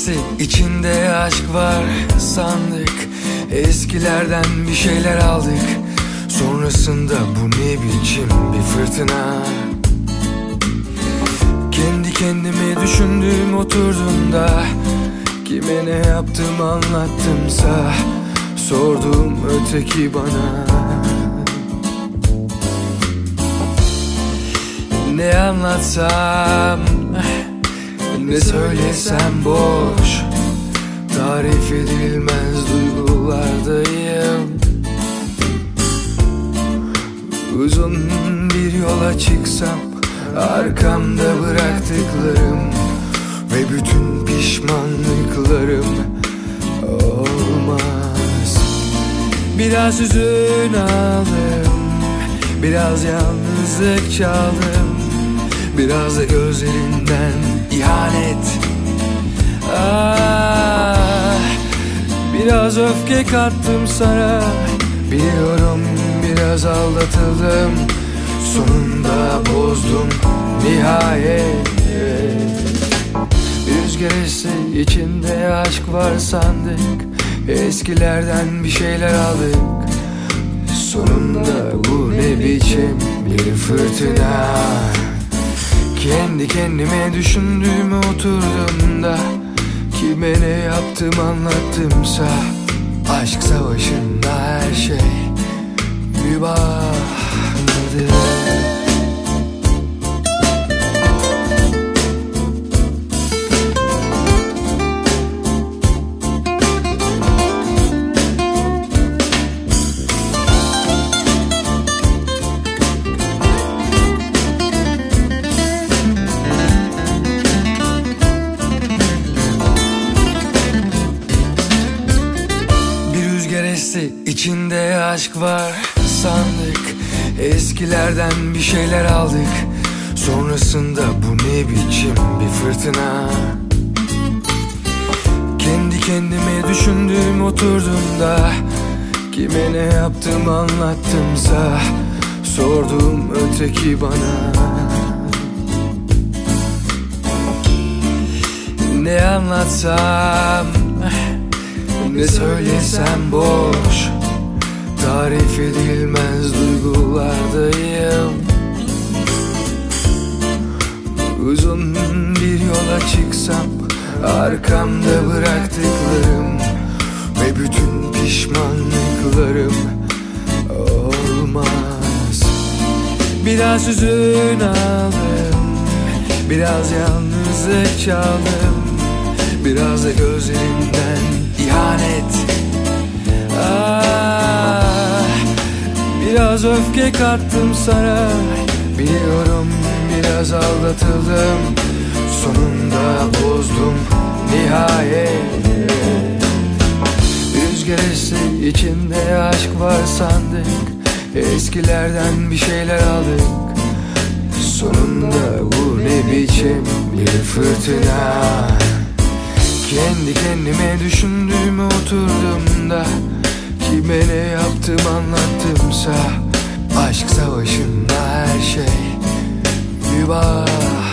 gerisi içinde aşk var sandık. Eskilerden bir şeyler aldık. Sonrasında bu ne biçim bir fırtına. Kendi kendime düşündüm oturduğumda, kime ne yaptım anlattımsa, sordum öteki bana. Ne anlatsam, ne söylesem boş. Tarif edilmez duygulardayım. Uzun bir yola çıksam, arkamda bıraktıklarım ve bütün pişmanlıklarım olmaz. Biraz hüzün aldım, biraz yalnızlık çaldım, biraz da gözlerinden ihanet. Biraz öfke kattım sana, biliyorum biraz aldatıldım. Sonunda bozdum nihayet. Rüzgar esti içinde aşk var sandık. Eskilerden bir şeyler aldık. Sonunda bu ne biçim bir fırtına. Kendi kendime düşündüğümü oturduğumda, kime ne yaptım anlattımsa, aşk savaşında her şey mübahtır. İçinde aşk var sandık. Eskilerden bir şeyler aldık. Sonrasında bu ne biçim bir fırtına. Kendi kendime düşündüm oturduğumda, kime ne yaptım anlattımsa, sordum öteki bana. Ne anlatsam, ne söylesem boş. Tarif edilmez duygulardayım. Uzun bir yola çıksam, arkamda bıraktıklarım ve bütün pişmanlıklarım olmaz. Biraz hüzün aldım, biraz yalnızlık çaldım, biraz da gözlerinden ihanet. Biraz öfke kattım sana, biliyorum biraz aldatıldım. Sonunda bozdum nihayet. Rüzgar esti içinde aşk var sandık. Eskilerden bir şeyler aldık. Sonunda bu ne biçim bir fırtına. Kendi kendime düşündüğümü oturduğumda, kime ne yaptım anlattımsa, aşk savaşında her şey mübah.